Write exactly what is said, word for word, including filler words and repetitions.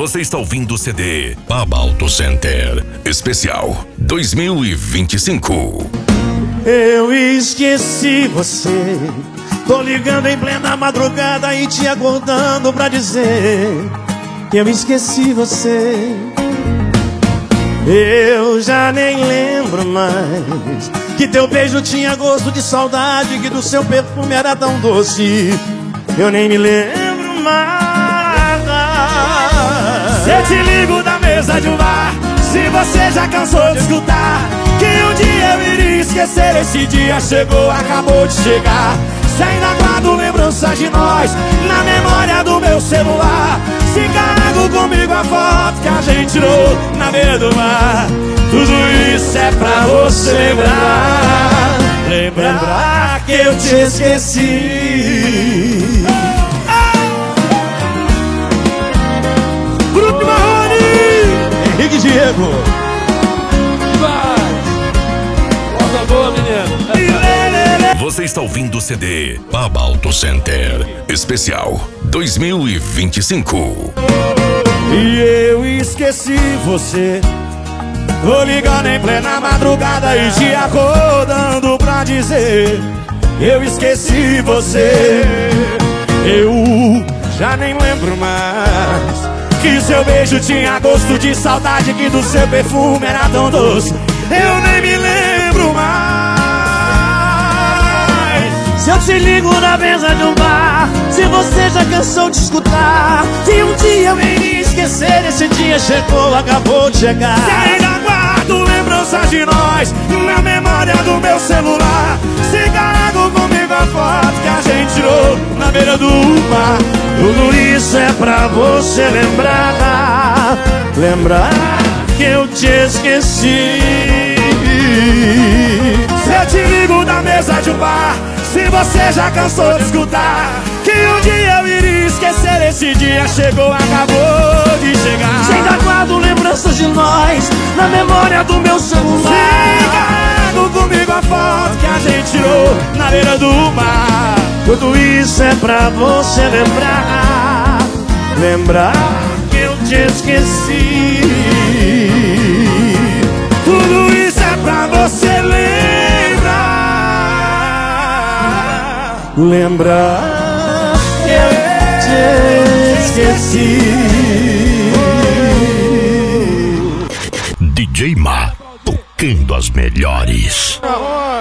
Você está ouvindo o C D Baba Auto Center Especial dois mil e vinte e cinco. Eu esqueci você. Tô ligando em plena madrugada e te acordando pra dizer que eu esqueci você. Eu já nem lembro mais que teu beijo tinha gosto de saudade, que do seu perfume era tão doce. Eu nem me lembro mais. Se eu te ligo da mesa de um bar, se você já cansou de escutar que um dia eu iria esquecer, esse dia chegou, acabou de chegar. Se ainda guardo lembranças de nós na memória do meu celular, se carrego comigo a foto que a gente tirou na beira do mar, tudo isso é pra você lembrar, lembrar que eu te esqueci. Grupo Marrone, Henrique Diego. Volta boa, menino. Você está ouvindo o C D Baba Auto Center Especial dois mil e vinte e cinco. E eu esqueci você. Tô ligando em plena madrugada e te acordando pra dizer eu esqueci você. Eu já nem lembro mais que seu beijo tinha gosto de saudade, que do seu perfume era tão doce. Eu nem me lembro mais. Se eu te ligo na mesa de um bar, se você já cansou de escutar que um dia eu iria esquecer, esse dia chegou, acabou de chegar. Se ainda guardo lembranças de nós na memória do meu celular, se carrego comigo a foto que a gente tirou na beira do mar, tudo isso é pra você lembrar, lembrar que eu te esqueci. Se eu te ligo da mesa de um bar, se você já cansou de escutar que um dia eu iria esquecer, esse dia chegou, acabou de chegar. Se ainda guardo lembranças de nós na memória do meu celular, se carrego comigo a foto que a gente tirou na beira do mar, tudo isso é pra você lembrar, lembrar que eu te esqueci. Tudo isso é pra você lembrar, lembrar que eu te esqueci. D J Ma, tocando as melhores.